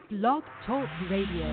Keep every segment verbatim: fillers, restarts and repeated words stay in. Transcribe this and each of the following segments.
Blog Talk Radio.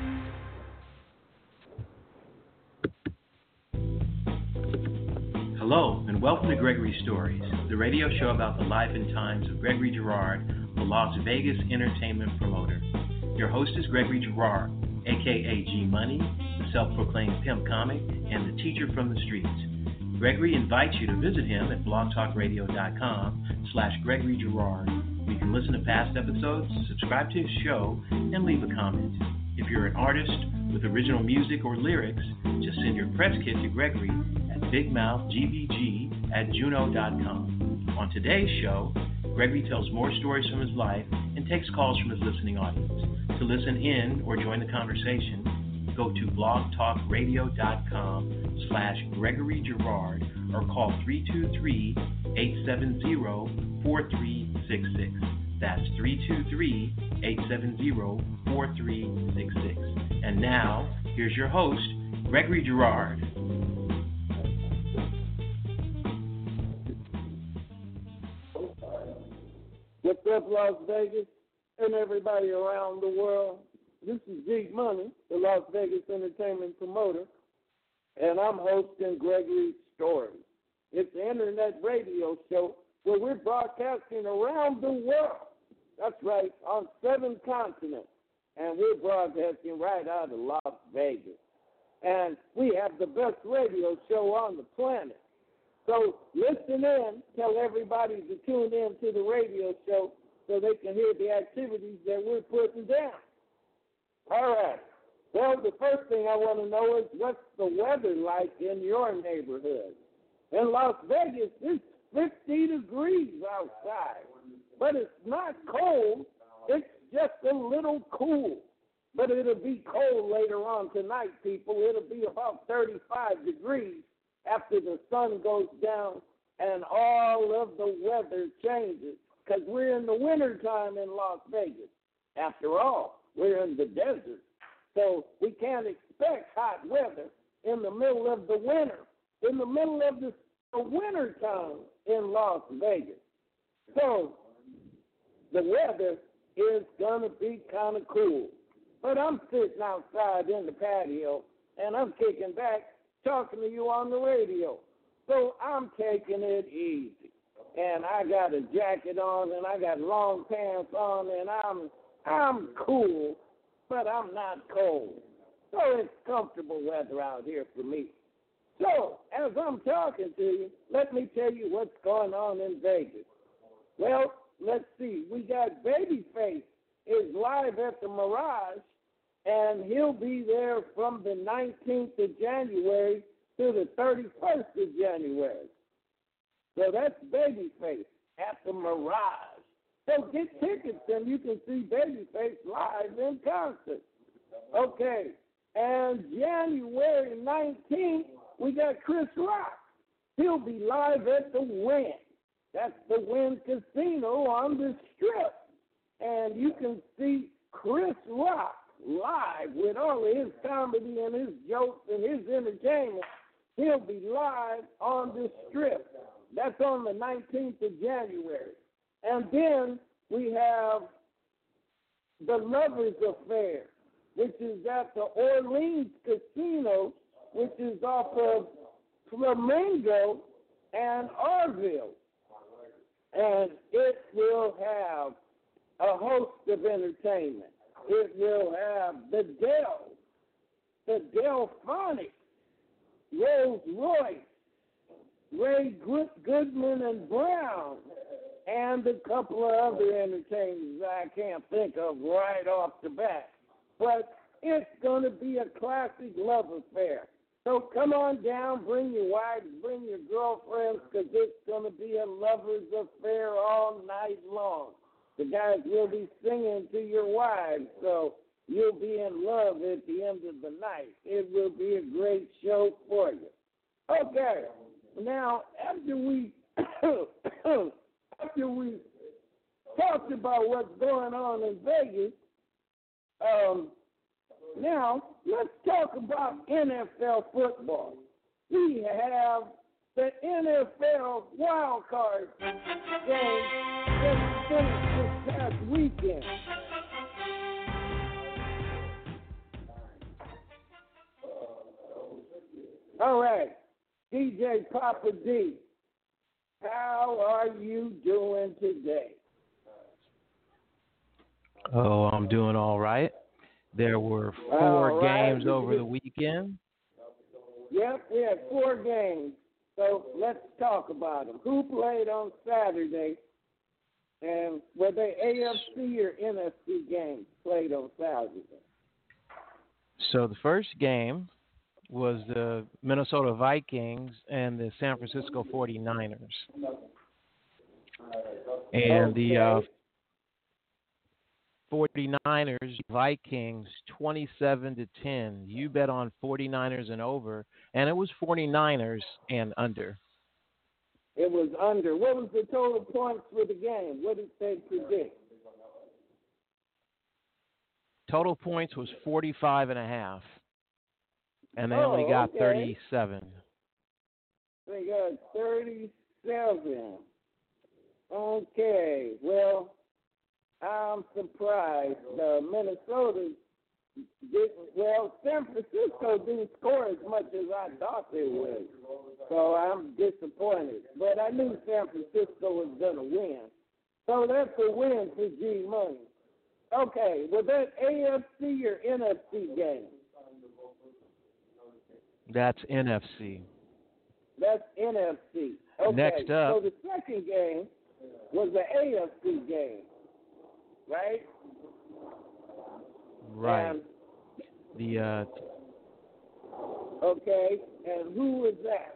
Hello, and welcome to Gregory Stories, the radio show about the life and times of Gregory Girard, the Las Vegas entertainment promoter. Your host is Gregory Girard, aka G Money, the self-proclaimed pimp comic, and the teacher from the streets. Gregory invites you to visit him at blogtalkradio.com slash Gregory Girard. You can listen to past episodes, subscribe to his show, and leave a comment. If you're an artist with original music or lyrics, just send your press kit to Gregory at bigmouthgbg at juno dot com. On today's show, Gregory tells more stories from his life and takes calls from his listening audience. To listen in or join the conversation, go to blogtalkradio.com slash Gregory Girard or call three two three, eight seven zero, four three six six. That's three two three, eight seven zero, four three six six. And now, here's your host, Gregory Girard. What's up, Las Vegas, and everybody around the world? This is G Money, the Las Vegas entertainment promoter, and I'm hosting Gregory Stories. It's an internet radio show where we're broadcasting around the world. That's right, on seven continents, and we're broadcasting right out of Las Vegas. And we have the best radio show on the planet. So listen in, tell everybody to tune in to the radio show so they can hear the activities that we're putting down. All right. Well, the first thing I want to know is what's the weather like in your neighborhood? In Las Vegas, it's fifty degrees outside, but it's not cold. It's just a little cool. But it'll be cold later on tonight, people. It'll be about thirty-five degrees after the sun goes down and all of the weather changes, because we're in the wintertime in Las Vegas. After all, we're in the desert, so we can't expect hot weather in the middle of the winter, in the middle of the wintertime in Las Vegas. So the weather is going to be kind of cool. But I'm sitting outside in the patio, and I'm kicking back, talking to you on the radio. So I'm taking it easy. And I got a jacket on, and I got long pants on, and I'm I'm cool, but I'm not cold. So it's comfortable weather out here for me. So as I'm talking to you, let me tell you what's going on in Vegas. Well, let's see. We got Babyface is live at the Mirage, and he'll be there from the nineteenth of January to the thirty-first of January. So that's Babyface at the Mirage. So get tickets and you can see Babyface live in concert. Okay, and January nineteenth, we got Chris Rock. He'll be live at the Wynn. That's the Wynn Casino on the Strip. And you can see Chris Rock live with all of his comedy and his jokes and his entertainment. He'll be live on the Strip. That's on the nineteenth of January. And then we have the Lovers Affair, which is at the Orleans Casino, which is off of Flamingo and Orville. And it will have a host of entertainment. It will have the Dell, the Delphonics, Rolls Royce, Ray Good- Goodman and Brown, and a couple of other entertainers I can't think of right off the bat. But it's going to be a classic love affair. So come on down, bring your wives, bring your girlfriends, because it's going to be a lover's affair all night long. The guys will be singing to your wives, so you'll be in love at the end of the night. It will be a great show for you. Okay, now after we after we talked about what's going on in Vegas, um, now let's talk about N F L football. We have the N F L wild card game that finished this past weekend. All right. D J Papa D, how are you doing today? Oh, I'm doing all right. There were four right. games over the weekend. Yep, we had four games. So let's talk about them. Who played on Saturday? And were they A F C or N F C games played on Saturday? So the first game was the Minnesota Vikings and the San Francisco forty-niners. And okay. the uh, forty-niners, Vikings, twenty-seven to ten. You bet on forty-niners and over, and it was forty-niners and under. It was under. What was the total points for the game? What did they predict? Total points was forty-five and a half, and they oh, only got okay. thirty-seven. They got thirty-seven. Okay, well, I'm surprised. Uh, Minnesota didn't, well, San Francisco didn't score as much as I thought they would. So I'm disappointed. But I knew San Francisco was going to win. So that's a win for G Money. Okay, was that A F C or N F C game? That's N F C. That's N F C. Okay, next up. So the second game was the A F C game, right? Right. And, the uh, okay, and who was that?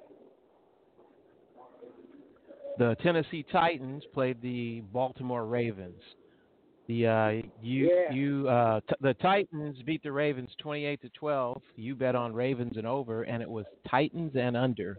The Tennessee Titans played the Baltimore Ravens. The uh, you yeah. you uh, t- the Titans beat the Ravens twenty-eight to twelve. You bet on Ravens and over, and it was Titans and under.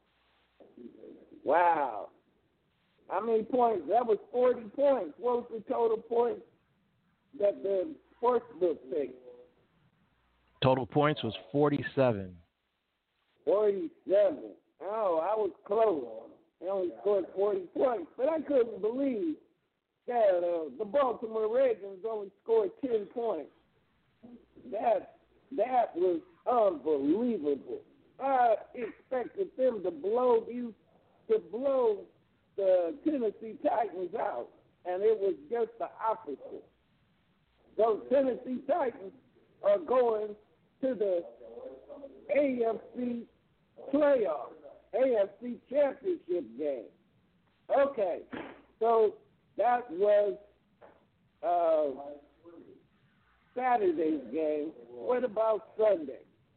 Wow. How many points? That was forty points. What was the total points that the sportsbook picked? Total points was forty-seven. forty-seven. Oh, I was close. I only scored forty points, but I couldn't believe that uh, the Baltimore Ravens only scored ten points. That that was unbelievable. I expected them to blow you to blow the Tennessee Titans out, and it was just the opposite. Those Tennessee Titans are going to the A F C playoffs, A F C championship game. Okay, so that was uh, Saturday's game. What about Sunday?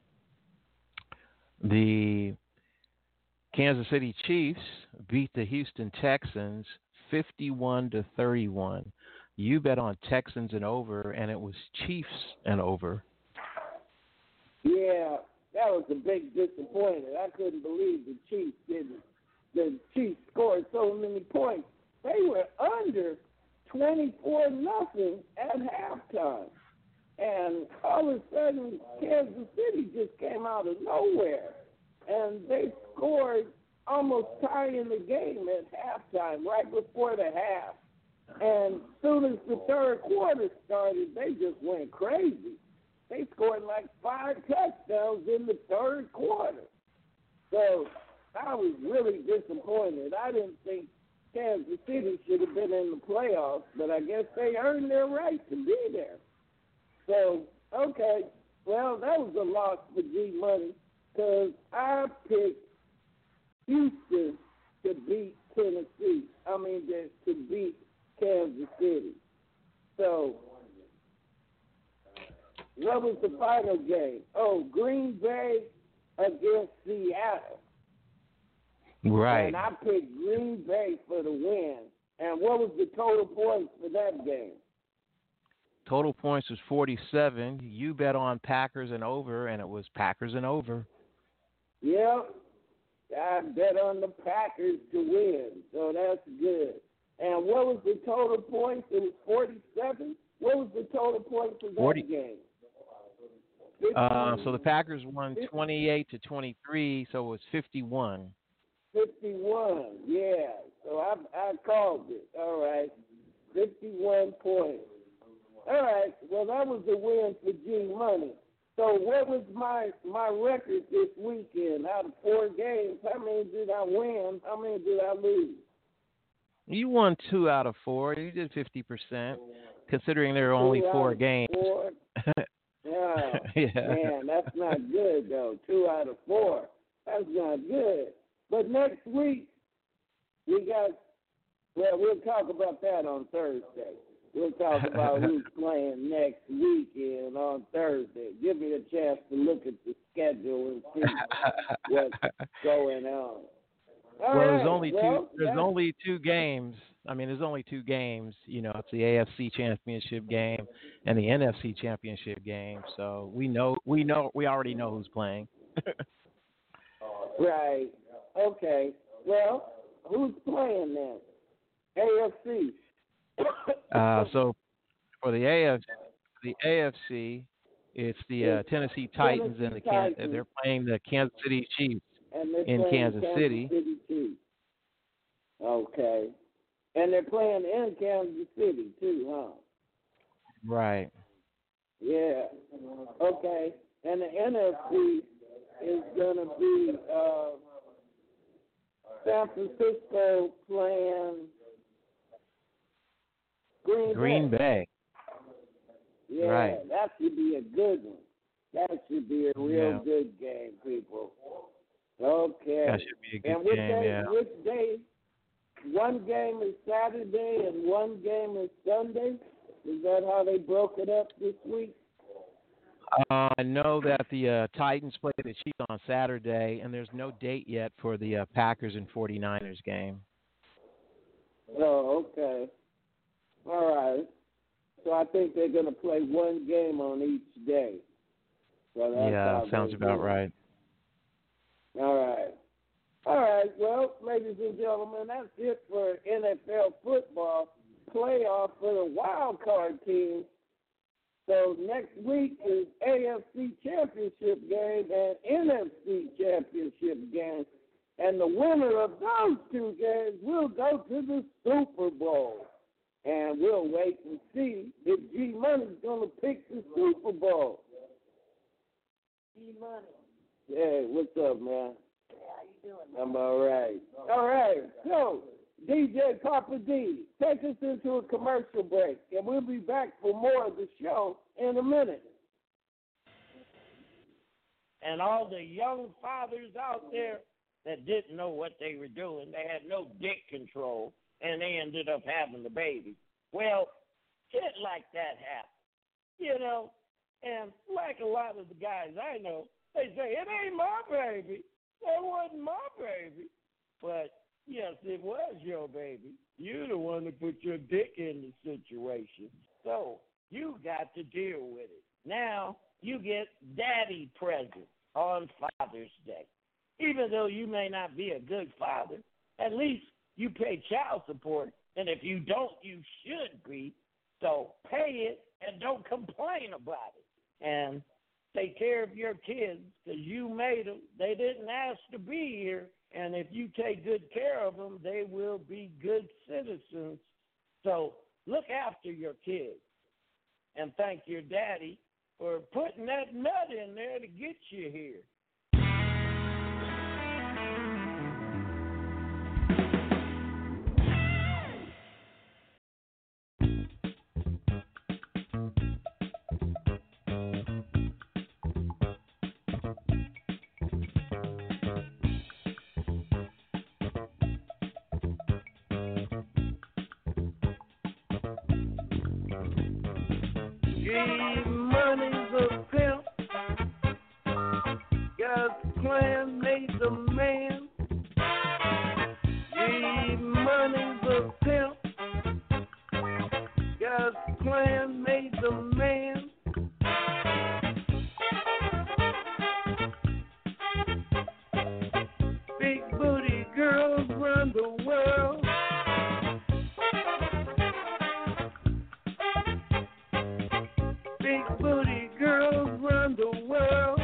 The Kansas City Chiefs beat the Houston Texans fifty-one to thirty-one. You bet on Texans and over, and it was Chiefs and over. Yeah, that was a big disappointment. I couldn't believe the Chiefs didn't. The Chiefs scored so many points. They were under twenty-four nothing at halftime. And all of a sudden, Kansas City just came out of nowhere. And they scored almost tying the game at halftime, right before the half. And as soon as the third quarter started, they just went crazy. They scored like five touchdowns in the third quarter. So I was really disappointed. I didn't think Kansas City should have been in the playoffs, but I guess they earned their right to be there. So, okay, well, that was a loss for G Money because I picked Houston to beat Tennessee. I mean, to, to beat Kansas City. So, what was the final game? Oh, Green Bay against Seattle. Right. And I picked Green Bay for the win. And what was the total points for that game? Total points was forty-seven. You bet on Packers and over, and it was Packers and over. Yep. I bet on the Packers to win, so that's good. And what was the total points? It was forty-seven? What was the total points for that forty game? Uh, so the Packers won twenty-eight to twenty-three, so it was fifty-one. fifty-one, yeah. So I I called it. All right. fifty-one points. All right. Well, that was the win for G Money. So what was my my record this weekend? Out of four games, how many did I win? How many did I lose? You won two out of four. You did fifty percent, considering there are Two only out four of games. Four? Yeah. Yeah. Man, that's not good, though. Two out of four. That's not good. But next week, we got, well, we'll talk about that on Thursday. We'll talk about who's playing next weekend on Thursday. Give me a chance to look at the schedule and see what's going on. All well, right. there's only well, two. There's that's, only two games. I mean, there's only two games. You know, it's the A F C Championship game and the N F C Championship game. So we know, we know, we already know who's playing. Right. Okay. Well, who's playing then? A F C. uh, so for the A F C, the A F C, it's the uh, Tennessee Titans Tennessee and the Can- Titans. they're playing the Kansas City Chiefs And they're in playing Kansas, Kansas City. City too. Okay. And they're playing in Kansas City too, huh? Right. Yeah. Okay. And the N F C is going to be uh, San Francisco playing Green, Green Bay. Bay. Yeah, Right. that should be a good one. That should be a real Yeah. good game, people. Okay. That should be a good and which game, day, yeah. which day? One game is Saturday and one game is Sunday? Is that how they broke it up this week? Uh, I know that the uh, Titans play the Chiefs on Saturday, and there's no date yet for the uh, Packers and forty-niners game. Oh, okay. All right. So I think they're going to play one game on each day. So that's Yeah, how sounds they about do it. right. All right. All right. Well, ladies and gentlemen, that's it for N F L football playoff for the wild card team. So next week is A F C Championship game and N F C Championship game. And the winner of those two games will go to the Super Bowl. And we'll wait and see if G Money's going to pick the Super Bowl. G Money. Hey, what's up, man? How you doing? I'm all right. All right. So, D J Papa D, take us into a commercial break, and we'll be back for more of the show in a minute. And all the young fathers out there that didn't know what they were doing, they had no dick control, and they ended up having the baby. Well, shit like that happens, you know. And like a lot of the guys I know, they say, it ain't my baby. That wasn't my baby. But, yes, it was your baby. You're the one that put your dick in the situation. So you got to deal with it. Now you get daddy present on Father's Day. Even though you may not be a good father, at least you pay child support. And if you don't, you should be. So pay it and don't complain about it. And take care of your kids because you made them. They didn't ask to be here. And if you take good care of them, they will be good citizens. So look after your kids and thank your daddy for putting that nut in there to get you here. G-Money's a pimp. Got plan made the man. G-Money's a pimp. Got plan made the man. Big booty girls run the world. Big booty girls run the world.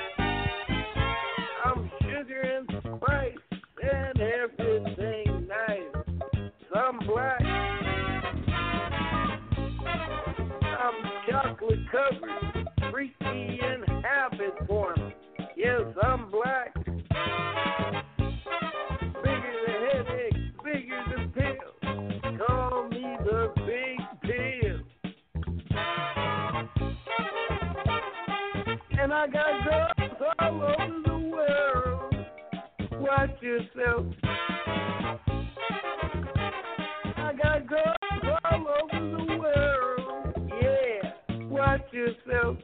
I'm sugar and spice and everything nice. Watch yourself. I got girls all over the world. Yeah, watch yourself.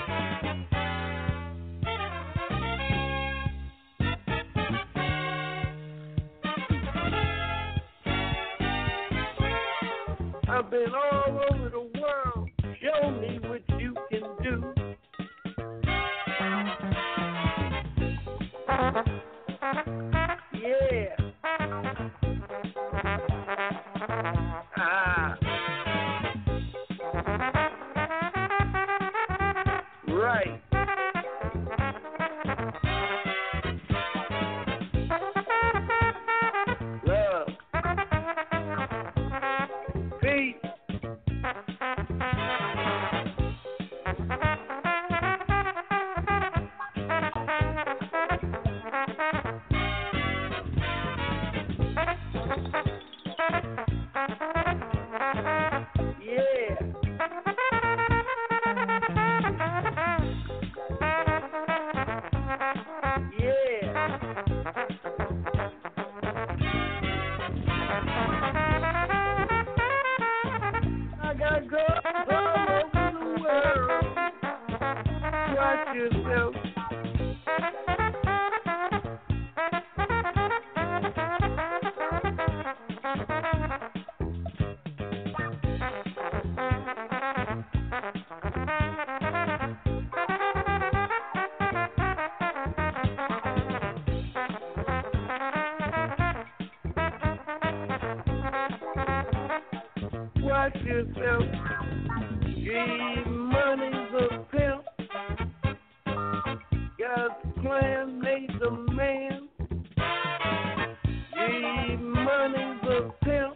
I've been all over the world. Show me what you can do. Yeah. Ah. Right. Love. Peace. Yourself. Watch yourself. G Money's a pimp. God's plan made the man. G Money's a pimp.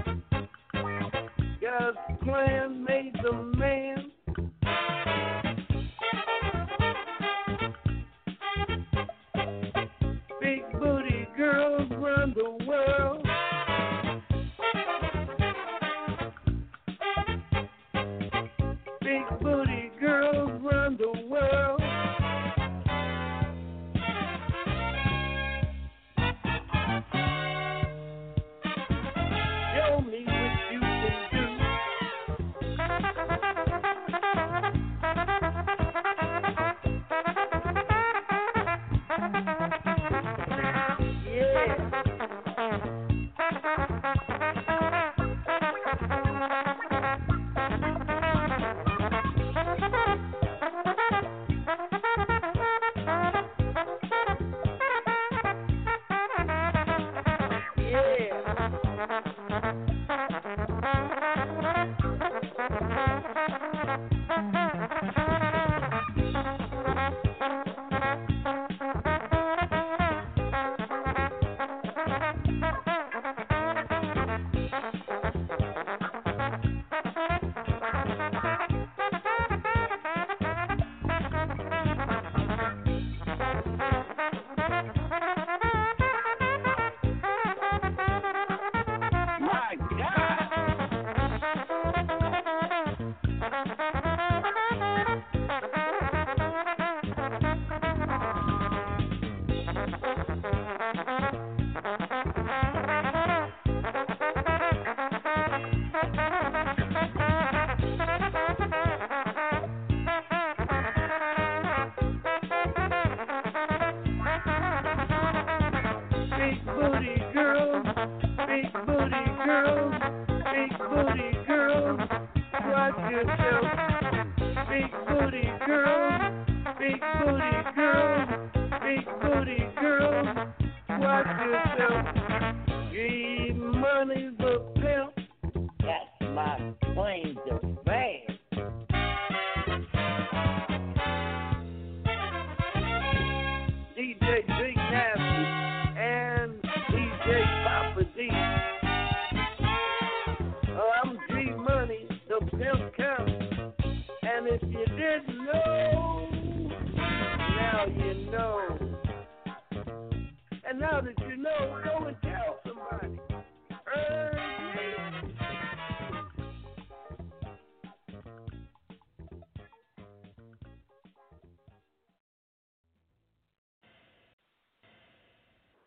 God's plan made the man. Big booty girls run the world. Big booty girls run the world. Show me what you can do. Yeah. Big booty girls, big booty girls, big booty girls, watch yourself. Big booty girls, big booty girls, big booty girls, watch yourself. G Money's a pimp. That's my claim to fame. D J Big Nasty and D J Papa D. Oh, I'm G Money, the pimp count. And if you didn't know, now you know. And now that you know, go and tell somebody. Earn me.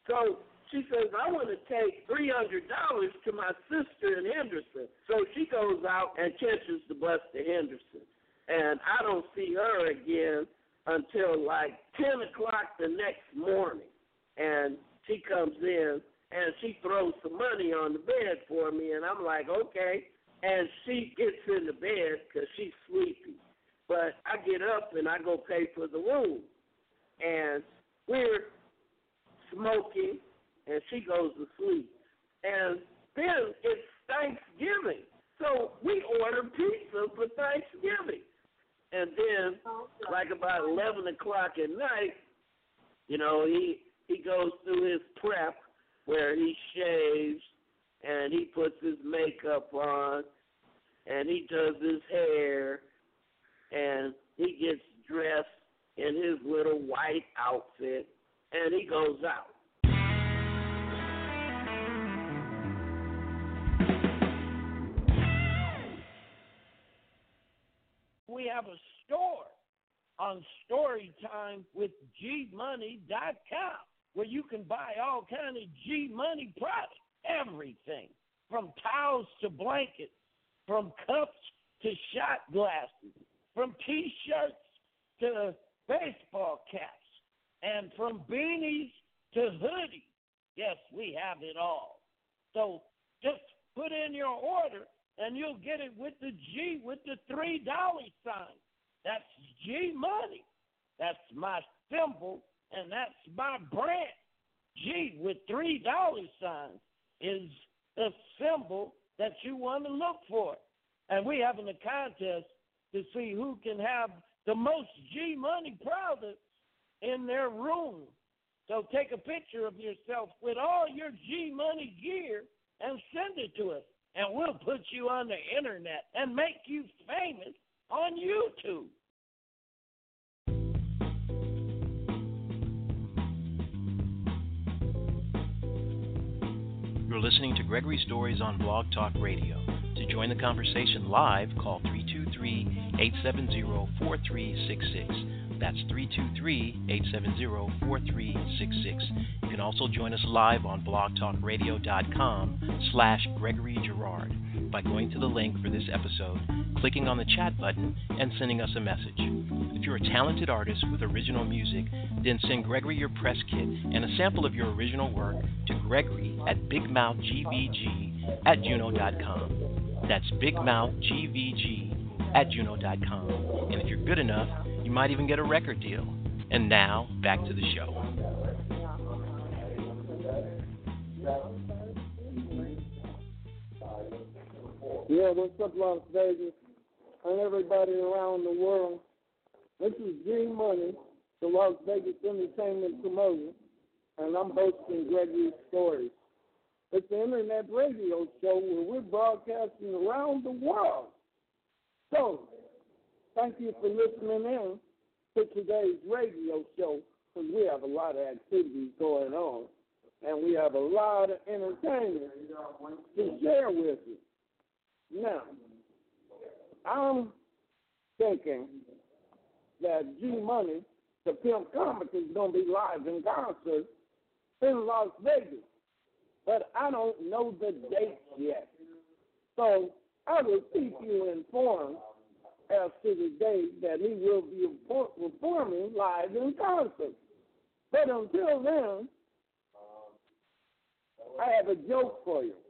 So she says, I want to take three hundred dollars to my sister in Henderson. So she goes out and catches the bus to Henderson. And I don't see her again until like ten o'clock the next morning. And she comes in, and she throws some money on the bed for me, and I'm like, okay. And she gets in the bed because she's sleepy. But I get up, and I go pay for the room. And we're smoking, and she goes to sleep. And then it's Thanksgiving. So we order pizza for Thanksgiving. And then, like about eleven o'clock at night, you know, he, he goes through his prep where he shaves and he puts his makeup on and he does his hair and he gets dressed in his little white outfit and he goes out. We have a store on Storytime with G Money dot com where you can buy all kind of G Money products, everything from towels to blankets, from cups to shot glasses, from T-shirts to baseball caps, and from beanies to hoodies. Yes, we have it all. So just put in your order, and you'll get it with the G with the three dollar sign. That's G Money. That's my symbol, and that's my brand. G with three dollar signs is the symbol that you want to look for. And we're having a contest to see who can have the most G Money products in their room. So take a picture of yourself with all your G Money gear and send it to us. And we'll put you on the internet and make you famous on YouTube. You're listening to Gregory Stories on Blog Talk Radio. To join the conversation live, call three two three, eight seven zero, four three six six. That's three two three, eight seven zero, four three six six. You can also join us live on blogtalkradio.com slash Gregory Girard by going to the link for this episode, clicking on the chat button, and sending us a message. If you're a talented artist with original music, then send Gregory your press kit and a sample of your original work to Gregory at bigmouthgvg at juno dot com. That's bigmouthgvg at juno dot com. And if you're good enough, you might even get a record deal. And now, back to the show. Yeah, what's up, Las Vegas, and everybody around the world? This is G Money, the Las Vegas entertainment promoter, and I'm hosting Gregory Stories. It's an internet radio show where we're broadcasting around the world. So, thank you for listening in to today's radio show, because we have a lot of activities going on, and we have a lot of entertainment to share with you. Now, I'm thinking that G Money, the Pimp Comic, is going to be live in concert in Las Vegas, but I don't know the dates yet. So I will keep you informed as to the date that he will be performing live in concert. But until then, I have a joke for you.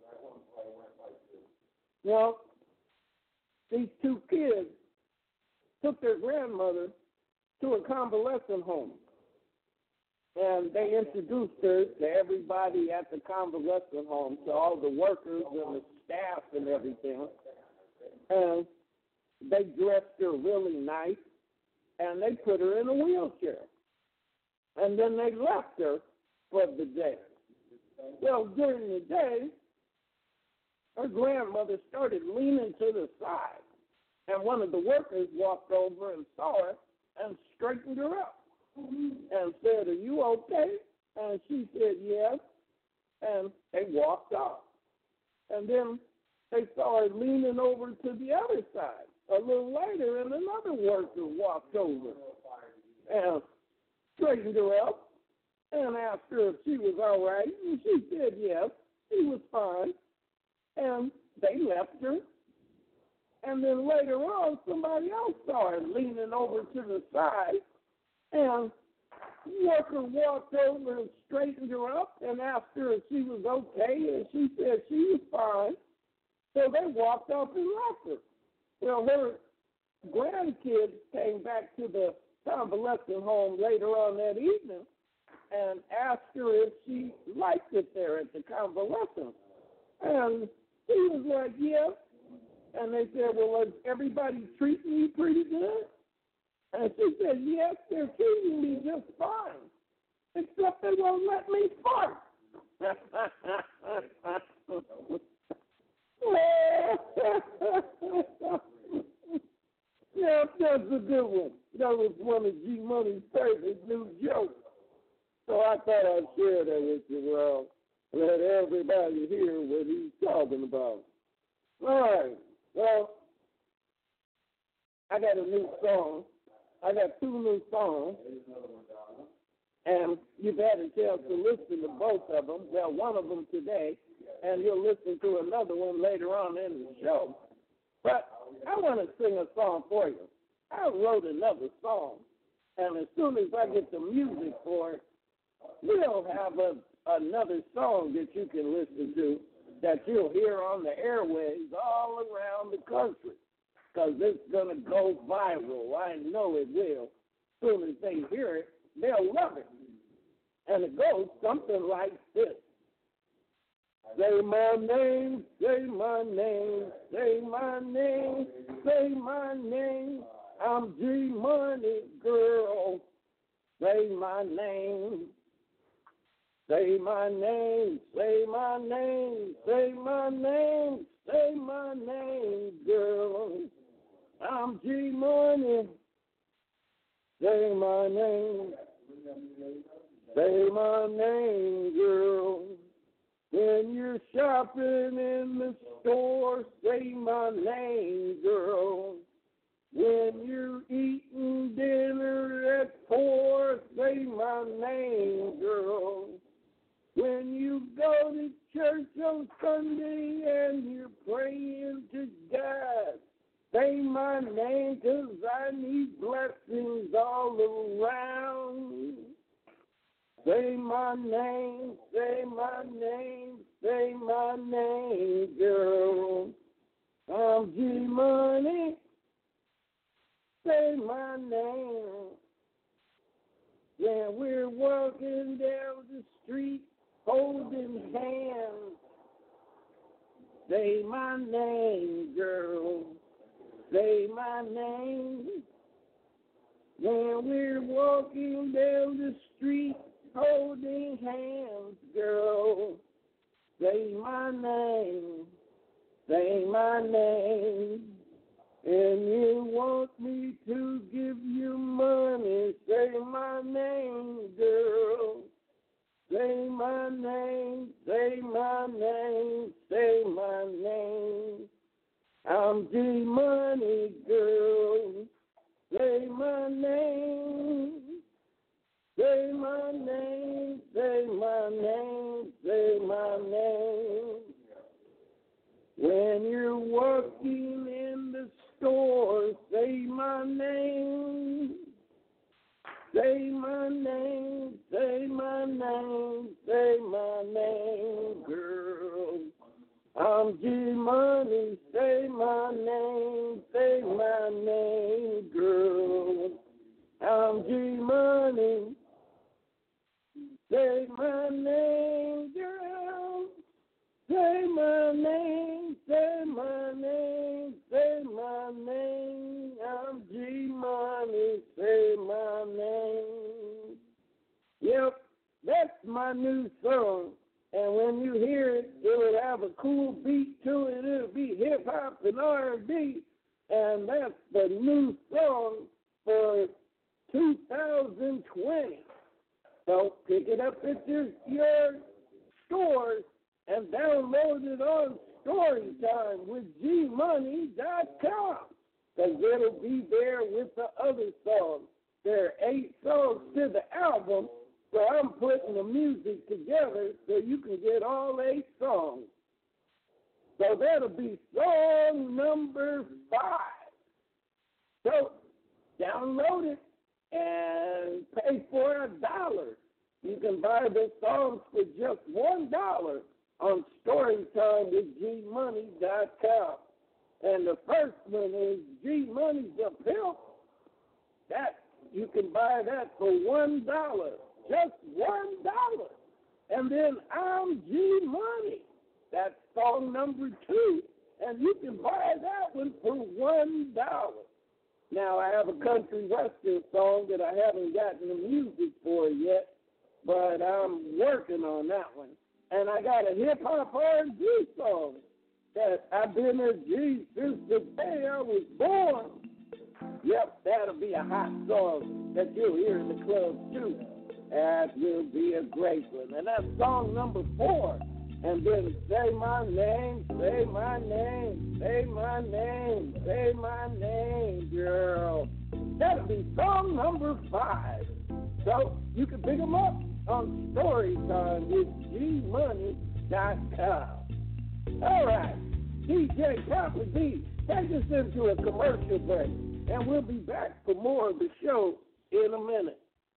You know, these two kids took their grandmother to a convalescent home, and they introduced her to everybody at the convalescent home, to all the workers and the staff and everything, and they dressed her really nice, and they put her in a wheelchair, and then they left her for the day. Well, during the day, her grandmother started leaning to the side, and one of the workers walked over and saw her and straightened her up and said, "Are you okay?" And she said, "Yes," and they walked off. And then they saw her leaning over to the other side. A little later, and another worker walked over and straightened her up and asked her if she was all right, and she said yes, she was fine, and they left her. And then later on, somebody else saw her leaning over to the side, and worker walked over and straightened her up and asked her if she was okay, and she said she was fine. So they walked off and left her. Well, her grandkids came back to the convalescent home later on that evening and asked her if she liked it there at the convalescent. And she was like, yeah. And they said, well, is everybody treating you pretty good? And she said, yes, they're treating me just fine, except they won't let me fart. Yeah, that's a good one. That was one of G Money's favorite new jokes. So I thought I'd share that with you, well, let everybody hear what he's talking about. All right, well, I got a new song. I got two new songs, and you've had a chance to listen to both of them. Well, one of them today, and you'll listen to another one later on in the show. But I want to sing a song for you. I wrote another song, and as soon as I get the music for it, we'll have a, another song that you can listen to that you'll hear on the airwaves all around the country, because it's going to go viral. I know it will. As soon as they hear it, they'll love it. And it goes something like this. Say my name, say my name, say my name, say my name. I'm G Money Girl. Say my name. Say my name, say my name, say my name, say my name, girl. I'm G Money. Say my name, say my name, girl. When you're shopping in the store, say my name, girl. When you're eating dinner at four, say my name, girl. When you go to church on Sunday and you're praying to God, say my name, 'cause I need blessings all around. Say my name, say my name, say my name, girl. I'm G Money. Say my name. Yeah, we're walking down the street holding hands. Say my name, girl. Say my name. When we're walking down the street holding hands, girl. Say my name. Say my name. And you want me to give you money, say my name, girl. Say my name, say my name, say my name. I'm G Money Girl. Say my name. Say my name, say my name, say my name. When you're walking in the store, say my name. Say my name, say my name, say my name, girl. I'm G Money, say my name, say my name, girl. I'm G Money, say my name, girl. Say my name, say my name, say my name. I'm G Money, say my name. Yep, that's my new song. And when you hear it, it will have a cool beat to it. It'll be hip-hop and R and B. And that's the new song for two thousand twenty. So pick it up at your, your stores and download it on Storytime with G Money dot com. Because it'll be there with the other songs. There are eight songs to the album, So I'm putting the music together so you can get all eight songs. So that'll be song number five. So download it and pay for a dollar. You can buy the songs for just one dollar on storytime with g money dot com. And the first one is G Money the Pimp. That you can buy that for one dollar, just one dollar. And then I'm G Money. That's song number two, and you can buy that one for one dollar. Now I have a country western song that I haven't gotten the music for yet, but I'm working on that one. And I got a hip hop R and B song that I've been a G since the day I was born. Yep, that'll be a hot song that you'll hear in the club too. That will be a great one. And that's song number four. And then say my name, say my name, say my name, say my name, girl. That'll be song number five. So you can pick them up on Storytime with g money dot com. All right, D J Papa D, take us into a commercial break, and we'll be back for more of the show in a minute.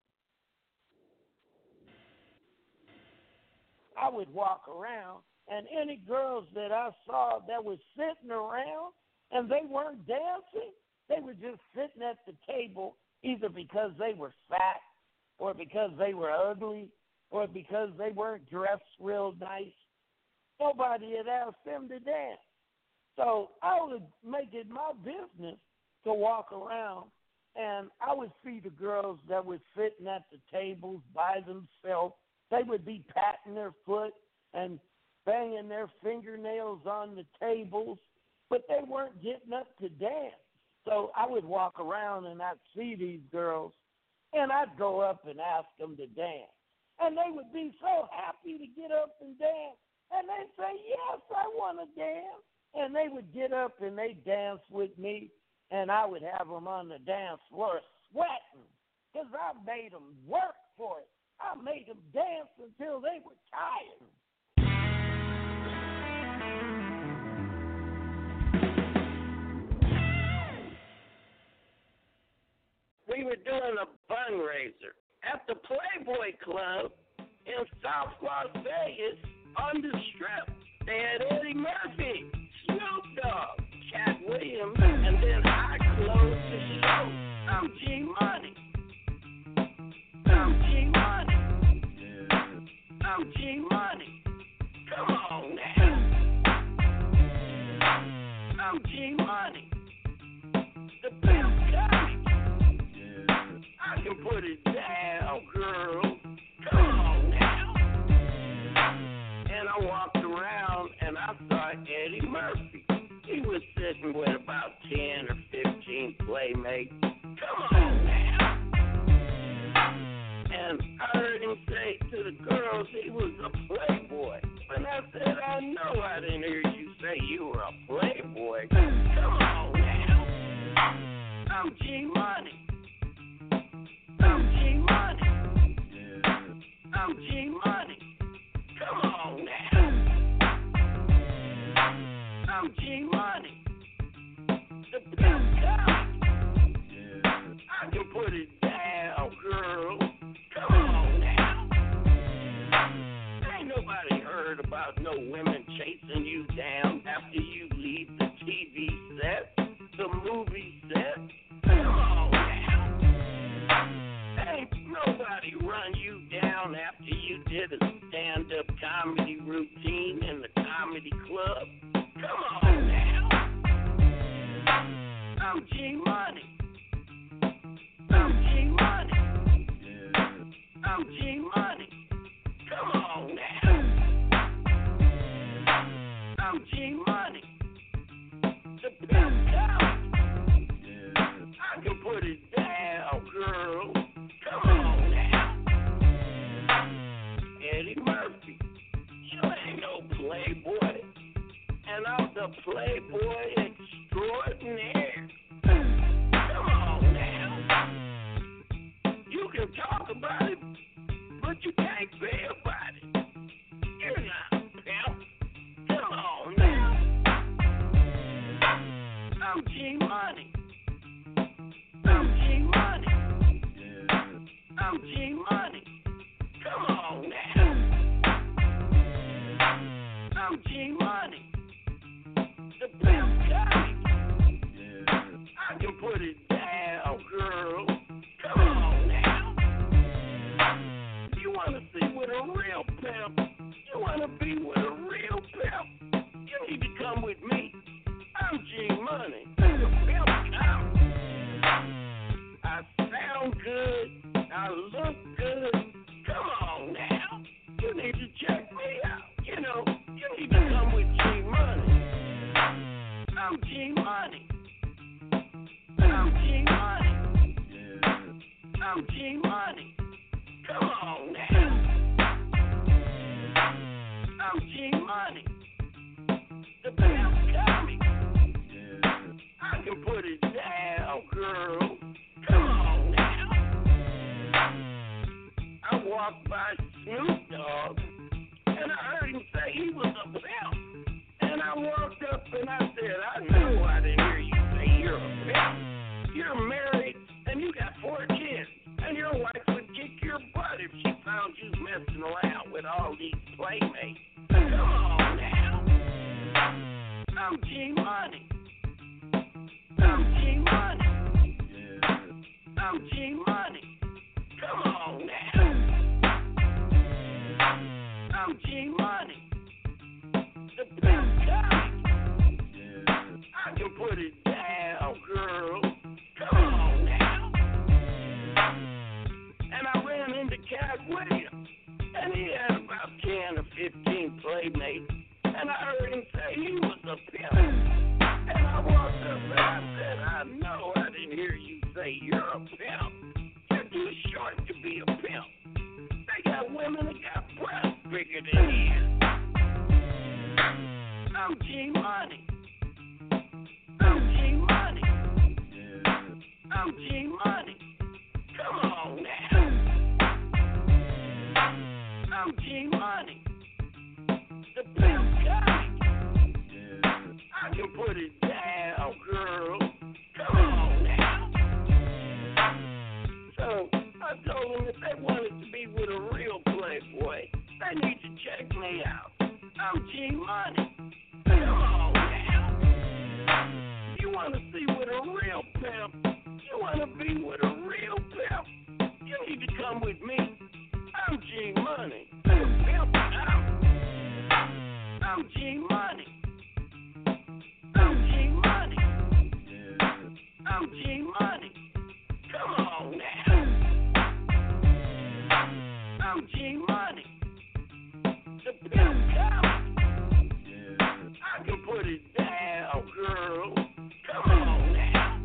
I would walk around, and any girls that I saw that was sitting around and they weren't dancing, they were just sitting at the table either because they were fat or because they were ugly or because they weren't dressed real nice. Nobody had asked them to dance. So I would make it my business to walk around, and I would see the girls that were sitting at the tables by themselves. They would be patting their foot and banging their fingernails on the tables, but they weren't getting up to dance. So I would walk around and I'd see these girls, and I'd go up and ask them to dance. And they would be so happy to get up and dance. And they'd say, yes, I want to dance. And they would get up and they'd dance with me, and I would have them on the dance floor sweating because I made them work for it. I made them dance until they were tired. We were doing a fundraiser at the Playboy Club in South Las Vegas on the Strip. They had Eddie Murphy, Snoop Dogg, Cat Williams, and then I closed the show. I'm G Money. I'm G Money. I'm G Money. Come on now. I'm G Money. The pimp coming. I can put it down, girl. Come on now. And I walked around and I saw Eddie Murphy. He was sitting with about ten or fifteen playmates. Come on now. And I heard him say to the girls he was a playboy. And I said, I know I didn't hear you say you were a playboy. Come on now. I'm G Money. I'm G Money. I'm G Money. Come on now. I'm G Money. The pimp coming. I can put it down, girl. Come on now. Ain't nobody heard about no women chasing you down after you leave the T V set, the movie set. Come on now. Ain't nobody run you down after you did a stand-up comedy routine in the comedy club. Come on now. I'm G Money. I'm G Money. I'm G Money. Come on now. I'm G Money. The pimp coming. I can put it down, girl. Come on now. Eddie Murphy. You ain't no playboy. And I'm the playboy extraordinaire. Come on now. You can talk about it, but ain't fair about it. You're not a pimp. Come on now. I'm G Money. I'm G Money. I'm G Money. Come on now. I'm G Money. The pimp got me. I can put it down, girl. Come on now. You wanna see with a real pimp? You wanna be with a real pimp? You need to come with me. I'm G Money. The pimp comes. I sound good. I look good. Come on now. You need to check me out. You know, you need to come with G Money. I'm G Money. I'm G Money. I'm G Money. Come on now. I'm G Money. The pimp coming. I can put it down, girl. Come on now. I walked by Snoop Dogg, and I heard him say he was a pimp. And I walked up and I said, I know I didn't hear you say you're a pimp. You're married and you got four kids, and your wife would kick your butt if she found you messing around with all these playmates. Come on now. I'm G Money. I'm G Money. I'm G Money. Come on now. I'm G Money. The pimp coming. I can put it down, girl. Come on now. And I ran into Cat Williams, and he had about ten or fifteen playmates, and I heard him say he was a pimp. And I walked up and I said, I know I didn't hear you say you're a pimp. You're too short to be a pimp. They got women that got breasts bigger than his. I'm G Money. I'm G Money. I'm G Money. Come on now. I'm G Money. The pimp coming. I can put it down, girl. Come on now. So I told them if they wanted to be with a real playboy, they need to check me out. I'm G Money. Come on now. You want to see with a real pimp? You want to be with a real pimp? You need to come with me. I'm G Money. The pimp out. I'm G Money. I'm G Money. I'm G Money. Come on now. I'm G Money. The pimp coming. I can put it down, girl. Come on now.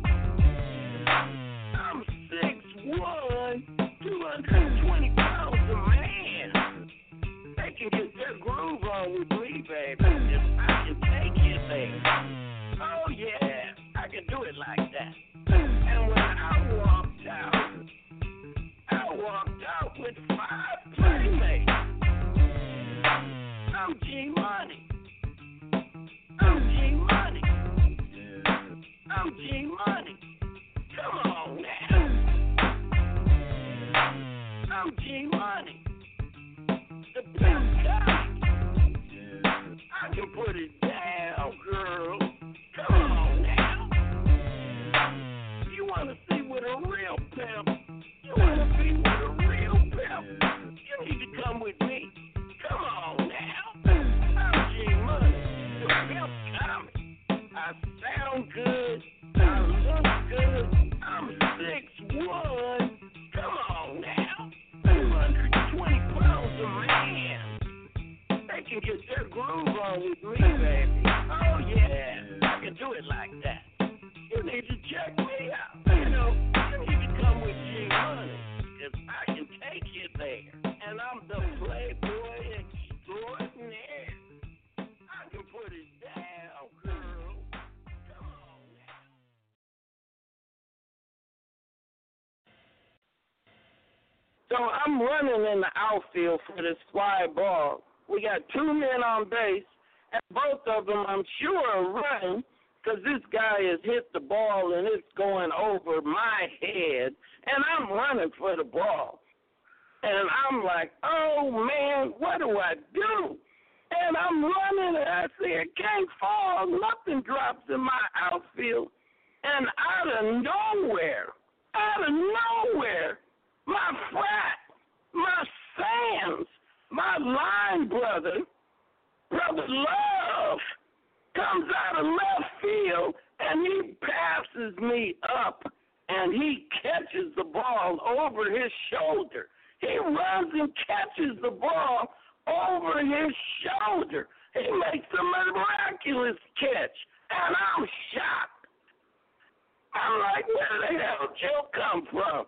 I'm six one, two hundred twenty pounds a man. They can get their groove on with me, baby. If I can take you there. Oh, yeah, I can do it like that. And when I walked out, I walked out with five playmates. I'm G Money. I'm G Money. I'm G Money. Come on now. I'm G Money. The pimp coming. I can put it down, girl. Come on now. You wanna see with a real pimp? You wanna be with a real pimp? You need to come with me. Come on now. I'm G Money. The pimp coming. I sound good. I look good. I'm six one. Come on now. two hundred twenty pounds a man. They can get their groove on with me, baby. Oh, yeah. I can do it like that. You need to check me out. You know, you need to come with G Money, because I can take you there. And I'm the playboy extraordinaire. I can put it down, girl. Come on now. So I'm running in the outfield for this fly ball. We got two men on base, and both of them, I'm sure, are running because this guy has hit the ball and it's going over my head, and I'm running for the ball. And I'm like, oh, man, what do I do? And I'm running, and I see it can't fall. Nothing drops in my outfield. And out of nowhere, out of nowhere, my frat, my Sands, my line brother, Brother Love, comes out of left field, and he passes me up, and he catches the ball over his shoulder. He runs and catches the ball over his shoulder. He makes a miraculous catch, and I'm shocked. I'm like, where the hell did you come from?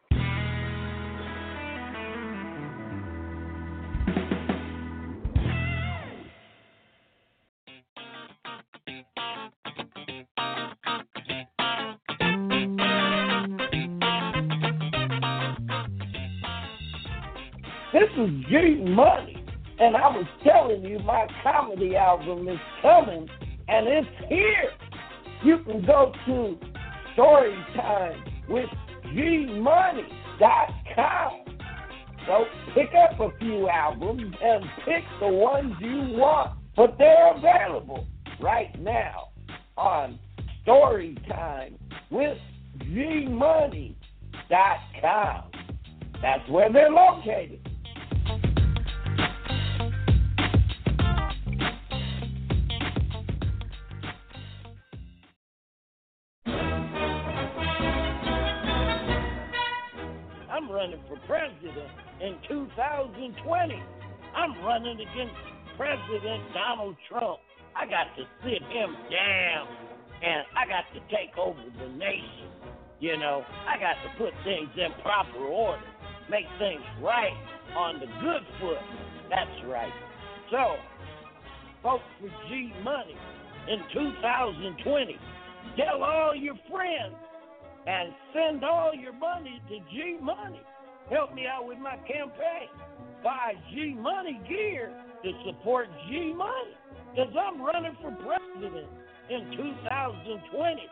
This is G Money, and I was telling you my comedy album is coming, and it's here. You can go to Storytime with G Money dot com. So pick up a few albums and pick the ones you want, but they're available right now on Storytime with G Money dot com. That's where they're located. I'm running for president in two thousand twenty. I'm running against President Donald Trump. I got to sit him down, and I got to take over the nation. You know, I got to put things in proper order, make things right on the good foot. That's right. So, vote for G Money in two thousand twenty. Tell all your friends and send all your money to G Money. Help me out with my campaign. Buy G Money gear to support G Money, because I'm running for president in two thousand twenty.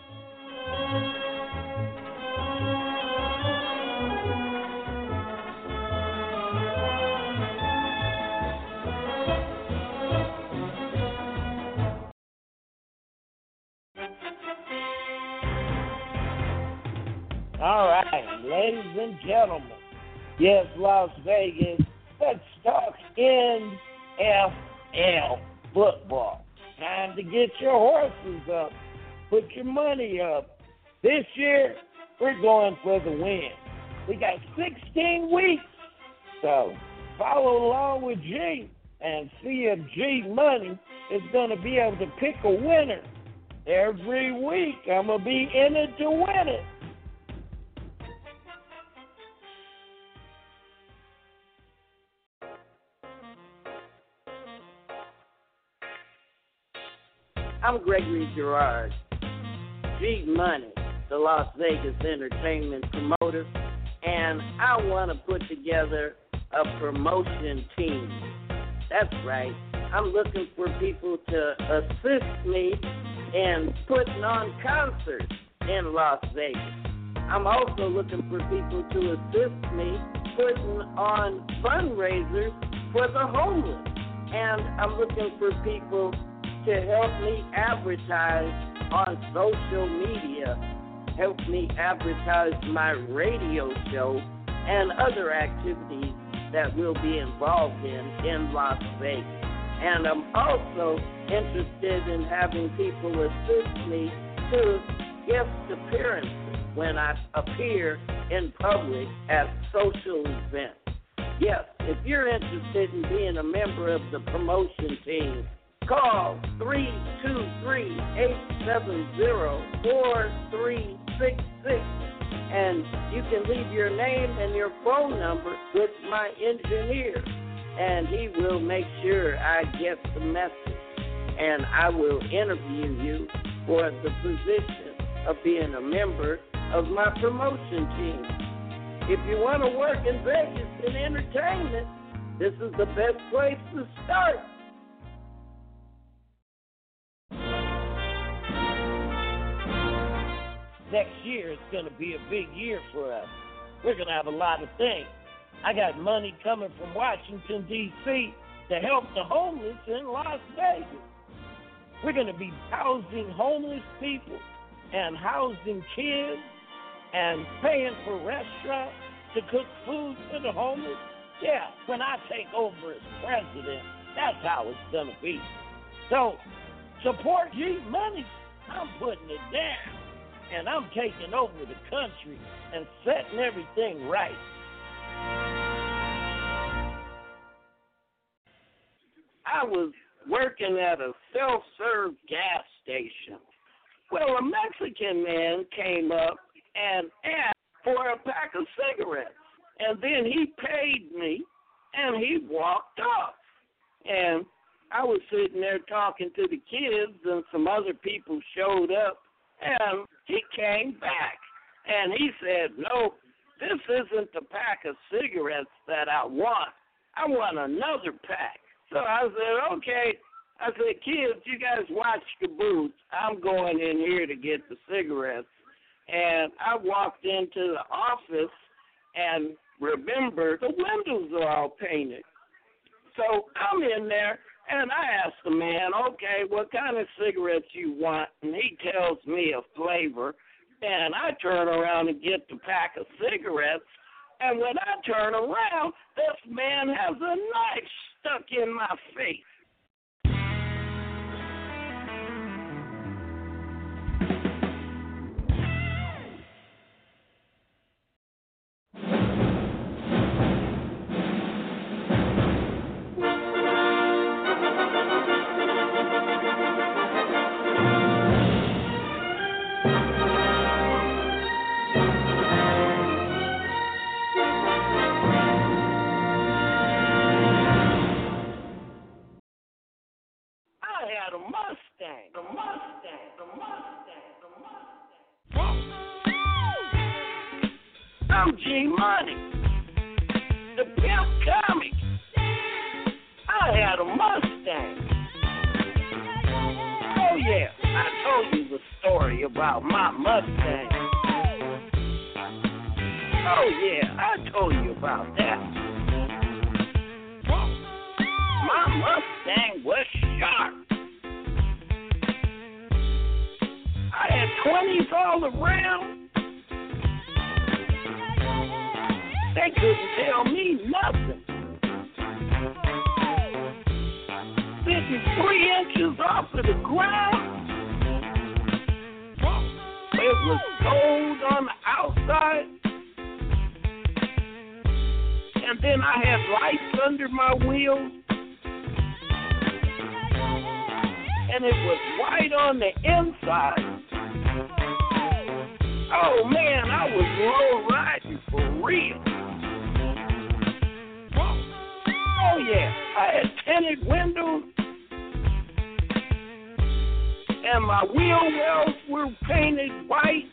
All right, ladies and gentlemen, yes, Las Vegas, let's talk N F L football. Time to get your horses up, put your money up. This year, we're going for the win. We got sixteen weeks, so follow along with G and see if G Money is going to be able to pick a winner. Every week, I'm going to be in it to win it. I'm Gregory Girard, G Money, the Las Vegas entertainment promoter, and I want to put together a promotion team. That's right. I'm looking for people to assist me in putting on concerts in Las Vegas. I'm also looking for people to assist me putting on fundraisers for the homeless. And I'm looking for people to help me advertise on social media, help me advertise my radio show and other activities that we'll be involved in in Las Vegas. And I'm also interested in having people assist me to guest appearances when I appear in public at social events. Yes, if you're interested in being a member of the promotion team, call three two three, eight seven zero, four three six six, and you can leave your name and your phone number with my engineer, and he will make sure I get the message, and I will interview you for the position of being a member of my promotion team. If you want to work in Vegas in entertainment, this is the best place to start. Next year is going to be a big year for us. We're going to have a lot of things. I got money coming from Washington, D C to help the homeless in Las Vegas. We're going to be housing homeless people and housing kids and paying for restaurants to cook food for the homeless. Yeah, when I take over as president, that's how it's going to be. So, support G Money. I'm putting it down. And I'm taking over the country and setting everything right. I was working at a self-serve gas station. Well, a Mexican man came up and asked for a pack of cigarettes. And then he paid me, and he walked off. And I was sitting there talking to the kids, and some other people showed up. And he came back, and he said, no, this isn't the pack of cigarettes that I want. I want another pack. So I said, okay. I said, kids, you guys watch the booth. I'm going in here to get the cigarettes. And I walked into the office, and remember, the windows are all painted. So I'm in there. And I asked the man, okay, what kind of cigarettes you want? And he tells me a flavor. And I turn around and get the pack of cigarettes. And when I turn around, this man has a knife stuck in my face. I'm G Money, the pimp comic. I had a Mustang. Oh yeah, I told you the story about my Mustang. Oh yeah, I told you about that. My Mustang was sharp. I had twenties all around. They couldn't tell me nothing. Sitting three inches off of the ground. It was cold on the outside. And then I had lights under my wheels. And it was white on the inside. Oh man, I was low riding for real. Oh yeah, I had tinted windows, and my wheel wells were painted white,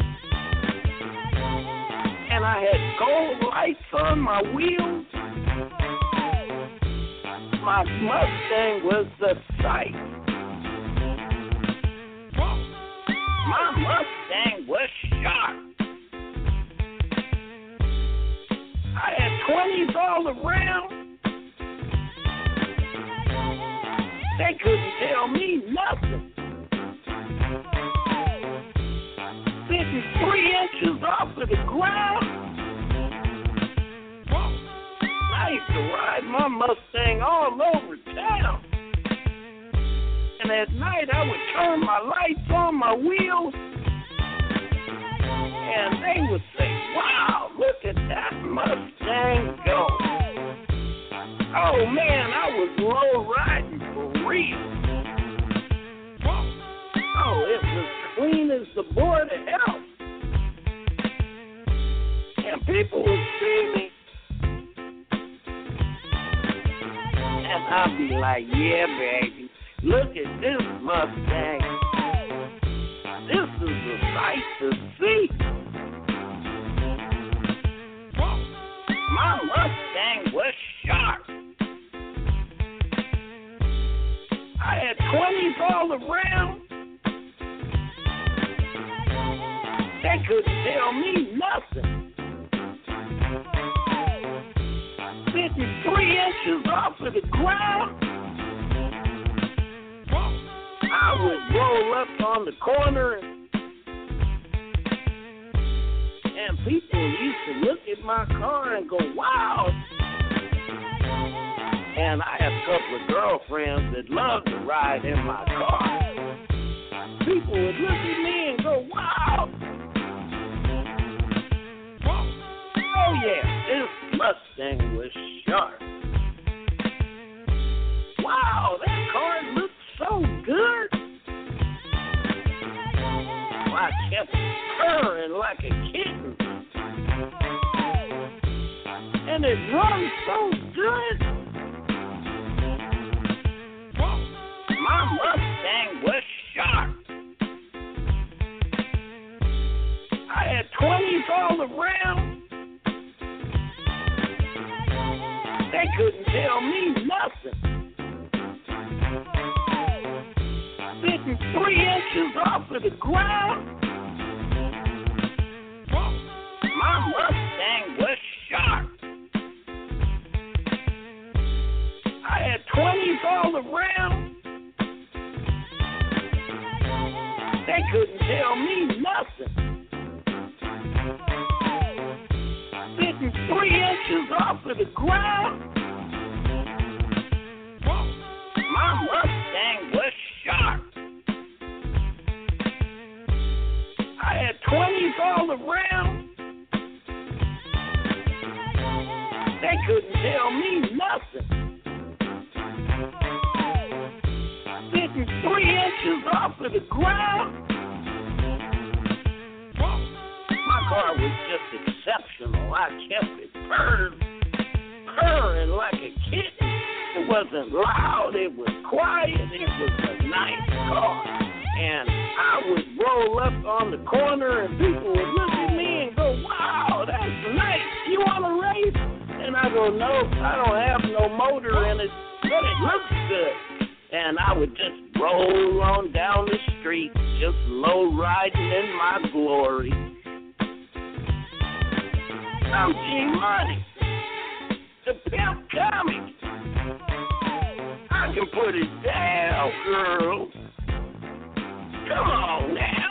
and I had gold lights on my wheels. My Mustang was the sight. My Mustang was sharp. I had twenties all around. They couldn't tell me nothing. Sitting three inches off of the ground. I used to ride my Mustang all over town. And at night I would turn my lights on my wheels. And they would say, wow, look at that Mustang go. Oh man, I was low riding for real. Oh, it was clean as the board of health. And people would see me. And I'd be like, yeah, baby, look at this Mustang. This is a sight to see. My Mustang was sharp. I had twenties all around. They couldn't tell me nothing. Sitting three inches off of the ground, I would roll up on the corner and, and people used to look at my car and go, wow. And I had a couple of girlfriends that loved to ride in my car. People would look at me and go, wow. Oh yeah, this Mustang was sharp. Wow, that car looked so good. Well, I kept purring like a kitten. And it runs so good. My Mustang was sharp. I had twenties all around. They couldn't tell me nothing. Sitting three inches off of the ground, my Mustang was sharp. I had twenties all around. They couldn't tell me nothing. Sitting three inches off of the ground, my Mustang was sharp. I had twenties all around. They couldn't tell me nothing. Sitting three inches off of the ground, my car was just exceptional. I kept it purring, purring like a kitten. It wasn't loud, it was quiet, it was a nice car. And I would roll up on the corner and people would look at me and go, wow, that's nice. You want to race? And I go, no, I don't have no motor in it, but it looks good. And I would just roll on down the street, just low riding in my glory. I'm G-Money, the pimp comic. I can put it down, girl. Come on now.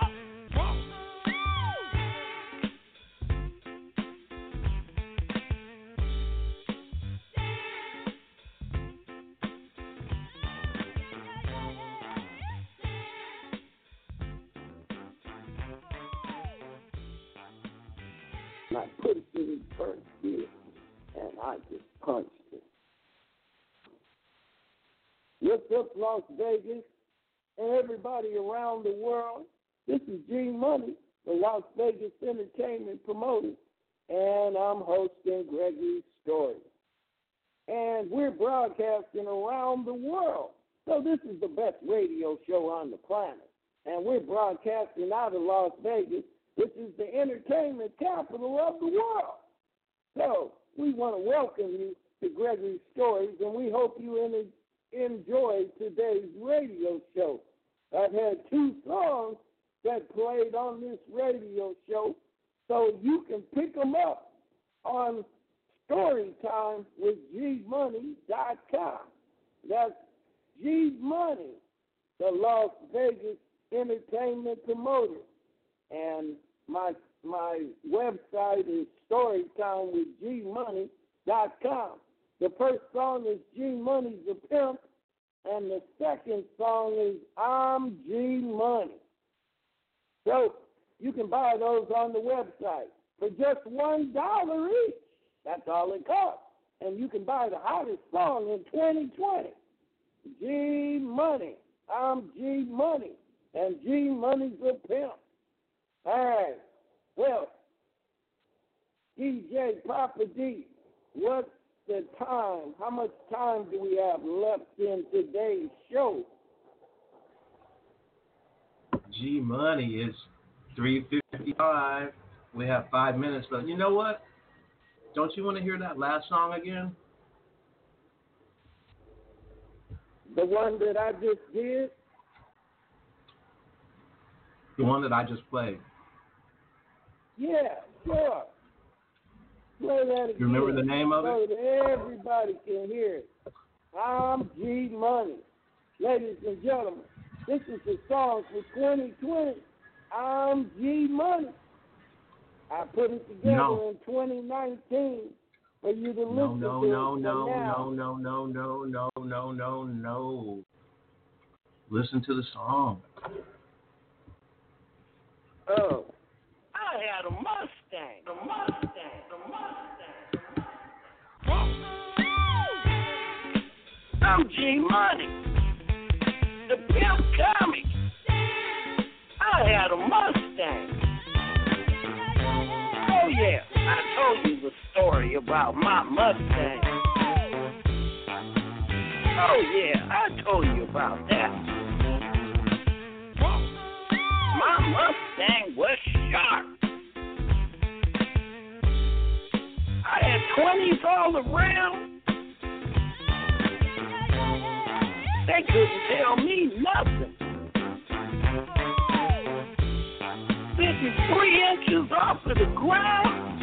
And I put it in first gear, and I just punched it. What's up, Las Vegas, and everybody around the world? This is G Money, the Las Vegas entertainment promoter, and I'm hosting Gregory Stories. And we're broadcasting around the world. So this is the best radio show on the planet. And we're broadcasting out of Las Vegas, which is the entertainment capital of the world. So we want to welcome you to Gregory Stories, and we hope you en- enjoy today's radio show. I've had two songs that played on this radio show, so you can pick them up on Storytime with G Money dot com. That's G Money, the Las Vegas entertainment promoter. And my my website is Storytime with G Money dot com. The first song is G Money's a Pimp, and the second song is I'm G Money. So you can buy those on the website for just one dollar each. That's all it costs. And you can buy the hottest song in twenty twenty. G Money. I'm G Money. And G Money's a Pimp. All right. Well, D J Papa D, what's the time? How much time do we have left in today's show? G Money is three fifty-five. We have five minutes left. You know what? Don't you want to hear that last song again? The one that I just did? The one that I just played. Yeah, sure. Play that again. You remember the name of so it? that everybody can hear it. I'm G Money. Ladies and gentlemen, this is the song for twenty twenty. I'm G Money. I put it together No. in twenty nineteen for you to No, listen no, to. no, it no, now. no, no, no, no, no, no, no, no. Listen to the song. Oh. I had a Mustang, a Mustang, a Mustang. I'm G Money, the pimp comic. I had a Mustang. Oh yeah, I told you the story about my Mustang. Oh yeah, I told you about that. My Mustang was sharp. I had twenties all around. They couldn't tell me nothing. Sitting three inches off of the ground.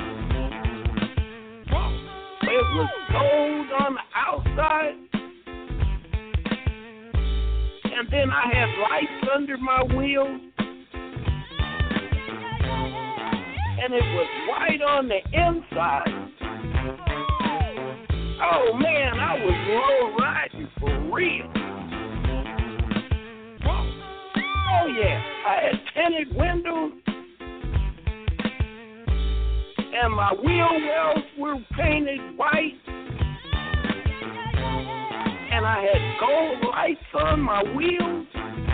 It was gold on the outside. And then I had lights under my wheels. And it was white on the inside. Oh man, I was low riding for real. Oh yeah, I had tinted windows. And my wheel wells were painted white. And I had gold lights on my wheels.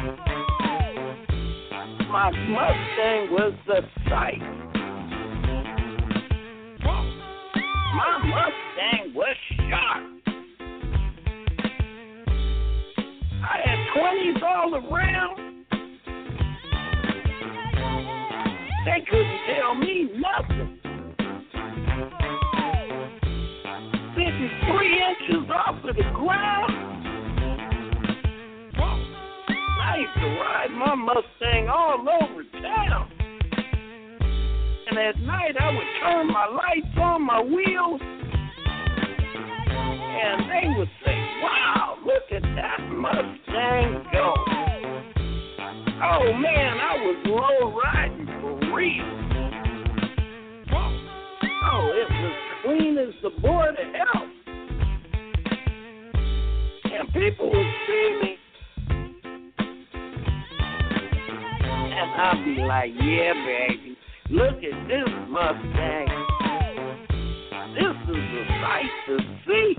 My Mustang was the sight. My Mustang was sharp. I had twenties all around. They couldn't tell me nothing. Sitting three inches off of the ground. I used to ride my Mustang all over town. And at night I would turn my lights on my wheels. And they would say, wow, look at that Mustang go. Oh man, I was low riding for real. Oh, it was clean as the board of hell. And people would see me. And I'd be like, yeah, baby, look at this Mustang. This is a sight to see.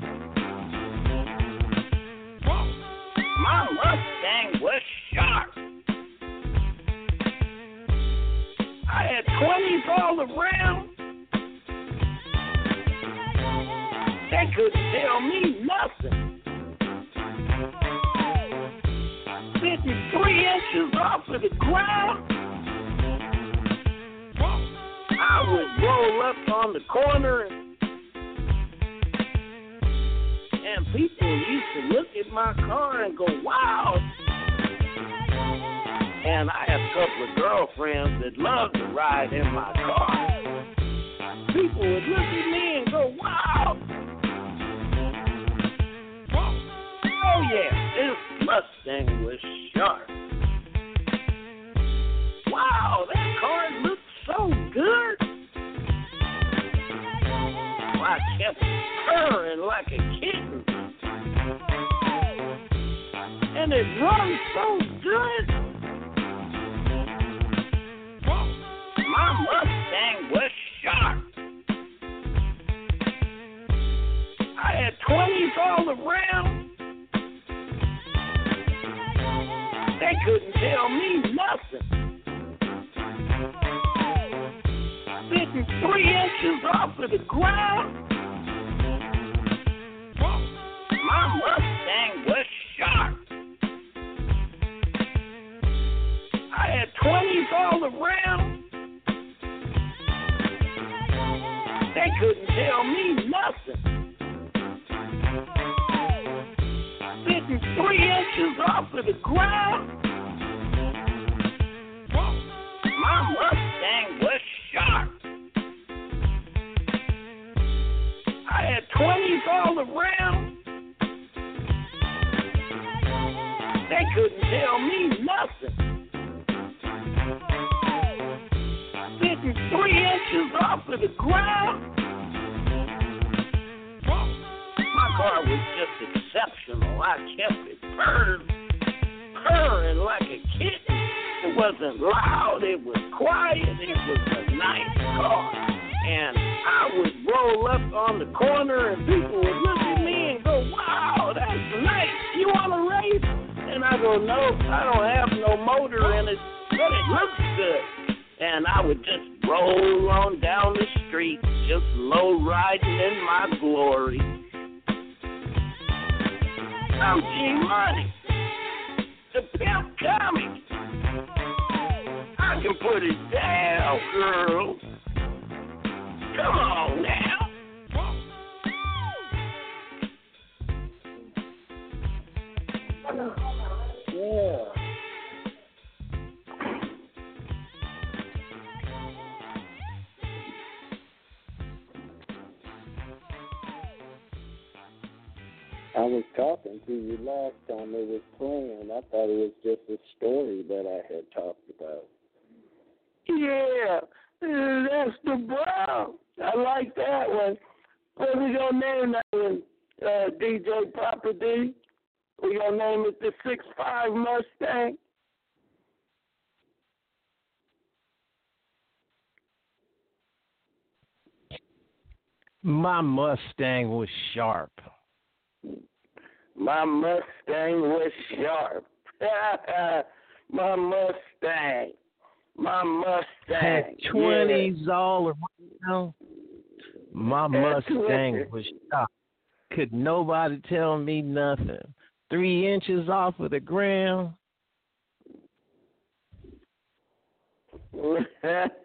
My Mustang was sharp. I had twenties all around. They couldn't tell me nothing. Sitting three inches off of the ground. I would roll up on the corner and, and people used to look at my car and go, wow. And I had a couple of girlfriends that loved to ride in my car. People would look at me and go, wow. Oh yeah, this Mustang was sharp. Wow, that car looked so good. I kept purring like a kitten. And it runs so good. My Mustang was sharp. I had twenties all around. They couldn't tell me nothing. Sitting three inches off of the ground. My Mustang was sharp. I had twenties all around. They couldn't nothing. Sitting three inches off of the ground. My Mustang was sharp. I had twenties all around. They couldn't tell me nothing. Sitting three inches off of the ground. My car was just exceptional. I kept it purring, purring like a kitten. It wasn't loud, it was quiet, it was a nice car. And I would roll up on the corner and people would look at me and go, wow, that's nice. You want to race? And I go, no, I don't have no motor in it, but it looks good. And I would just roll on down the street, just low riding in my glory. I'm G Money, the pimp comic. I can put it down, girl. Come on now. Yeah. I was talking to you last time it was playing. I thought it was just a story that I had talked about. Yeah, that's the Brown. I like that one. What we gonna name that one, uh, D J Papa D? We gonna name it the six five Mustang? My Mustang was sharp. My Mustang was sharp. My Mustang. My Mustang. Had twenties yeah. all around. My Mustang was sharp. Could nobody tell me nothing? Three inches off of the ground. That's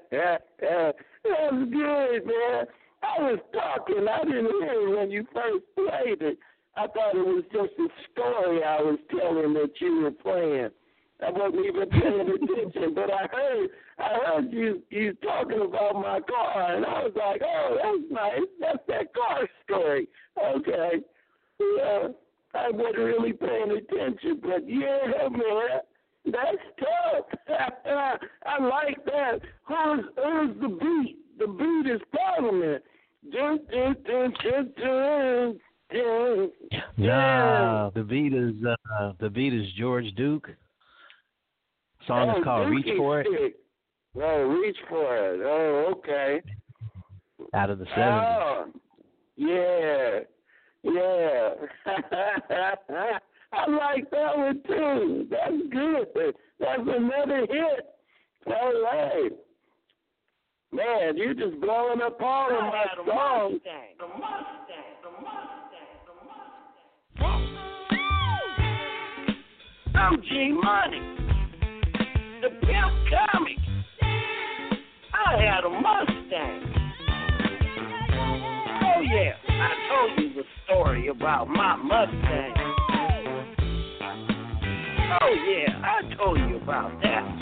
good, man. I was talking. I didn't hear it when you first played it. I thought it was just a story I was telling that you were playing. I wasn't even paying attention, but I heard I heard you you talking about my car, and I was like, oh, that's nice. That's that car story. Okay. Yeah, I wasn't really paying attention, but yeah, man, that's tough. I like that. Who's, who's the beat? The beat is Parliament. Dun, dun, dun, dun, dun, dun. Nah, the beat is uh, the beat is George Duke. Song oh, is called Duke Reach For It. Stick. Oh, Reach For It. Oh, okay. Out of the seventies. Oh, yeah, yeah. I like that one too. That's good. That's another hit. All right. Man, you're just blowing up all of my songs. The Mustang, the Mustang, the Mustang. I'm G Money, the pimp comic. I had a Mustang. Oh yeah, I told you the story about my Mustang. Oh yeah, I told you about that.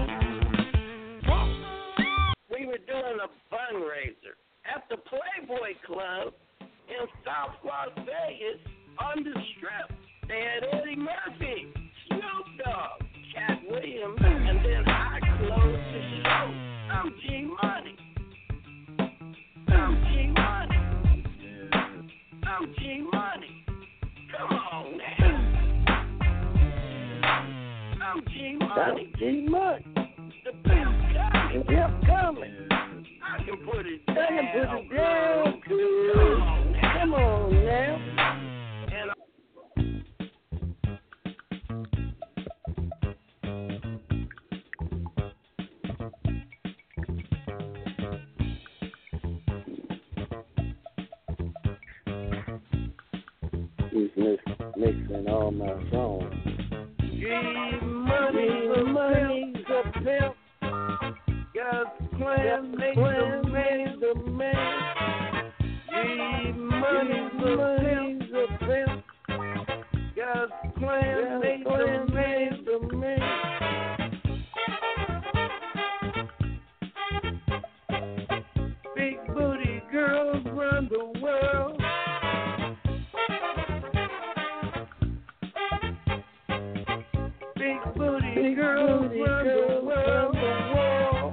We were doing a fundraiser at the Playboy Club in South Las Vegas on the Strip. They had Eddie Murphy, Snoop Dogg, Cat Williams, and then I closed the show. I'm G Money. I'm G Money. I'm G Money. Come on now. I'm G Money. That's G Money. The pimp coming. The pimp coming. I can put it I down. can put it down, Come girl. on now. Come on now. And He's mix, mixing all my songs. G Money, the money, the pimp. Got plan, make the man, the man. G Money's a pimp. Got plans made to made to me. Big booty girls run the world. Big booty Big girls booty run girls the world. Run the world.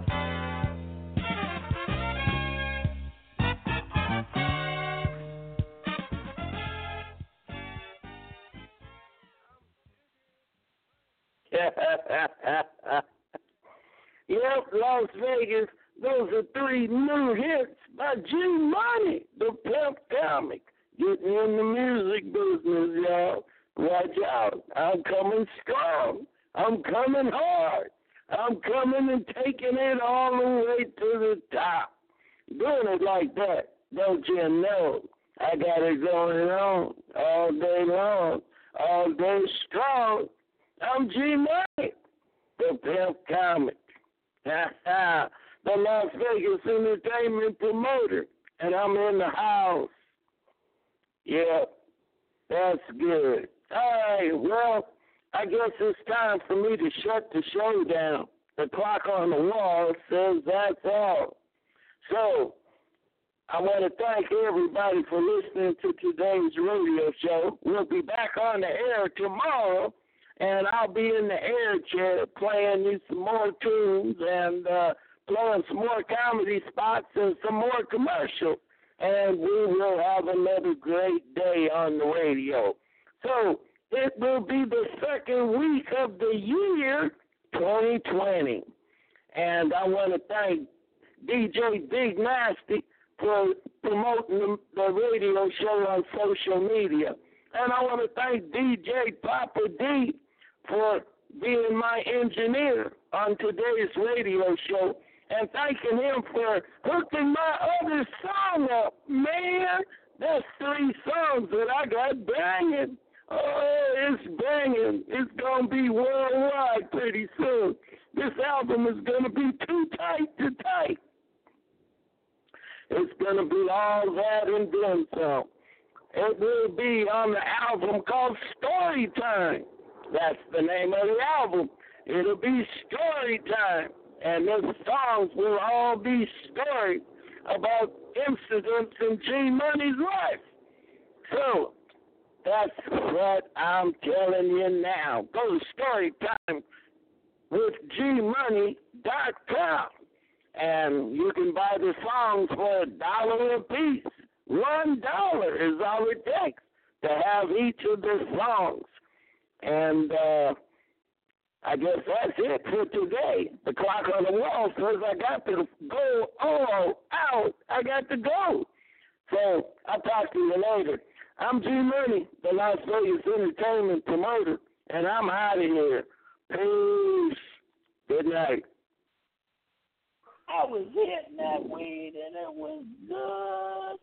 Yep, Las Vegas, those are three new hits by G Money, the pimp comic. Getting in the music business, y'all. Watch out. I'm coming strong. I'm coming hard. I'm coming and taking it all the way to the top. Doing it like that, don't you know? I got it going on all day long, all day strong. I'm G Money, the pimp comic. The Las Vegas entertainment promoter, and I'm in the house. Yeah, that's good. All right, well, I guess it's time for me to shut the show down. The clock on the wall says that's all. So, I want to thank everybody for listening to today's radio show. We'll be back on the air tomorrow, and I'll be in the air chair playing you some more tunes and uh, playing some more comedy spots and some more commercials. And we will have another great day on the radio. So it will be the second week of the year, twenty twenty. And I want to thank D J Big Nasty for promoting the, the radio show on social media. And I want to thank D J Papa D for being my engineer on today's radio show, and thanking him for hooking my other song up. Man, that's three songs that I got banging. Oh, it's banging. It's going to be worldwide pretty soon. This album is going to be too tight to tight. It's going to be all that and then some. It will be on the album called Story Time. That's the name of the album. It'll be Story Time. And the songs will all be stories about incidents in G Money's life. So, that's what I'm telling you now. Go to Storytime with G Money dot com. And you can buy the songs for a dollar a piece. One dollar is all it takes to have each of the songs. And uh, I guess that's it for today. The clock on the wall says I got to go all out. I got to go. So I'll talk to you later. I'm G Money, the Las Vegas entertainment promoter, and I'm out of here. Peace. Good night. I was hitting that weed, and it was good.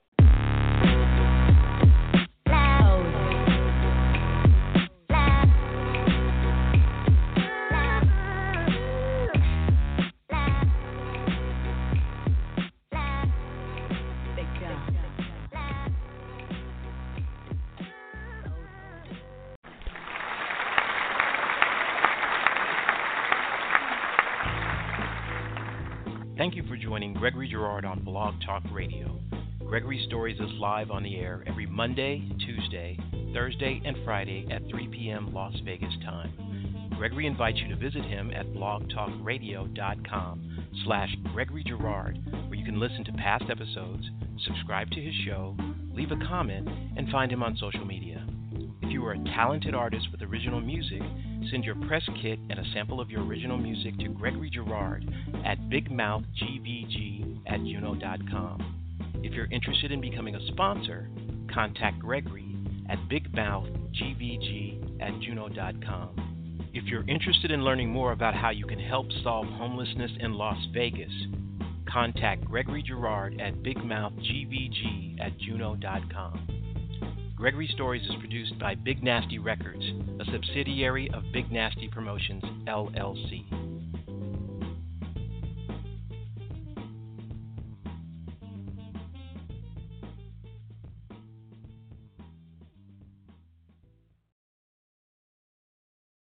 Thank you for joining Gregory Girard on Blog Talk Radio. Gregory Stories is live on the air every Monday, Tuesday, Thursday, and Friday at three p.m. Las Vegas time. Gregory invites you to visit him at blogtalkradio.com slash Gregory Girard, where you can listen to past episodes, subscribe to his show, leave a comment, and find him on social media. If you are a talented artist with original music, send your press kit and a sample of your original music to Gregory Girard at bigmouthgvg at juno dot com. If you're interested in becoming a sponsor, contact Gregory at bigmouthgvg at juno dot com. If you're interested in learning more about how you can help solve homelessness in Las Vegas, contact Gregory Girard at bigmouthgvg at juno dot com. Gregory Stories is produced by Big Nasty Records, a subsidiary of Big Nasty Promotions, L L C.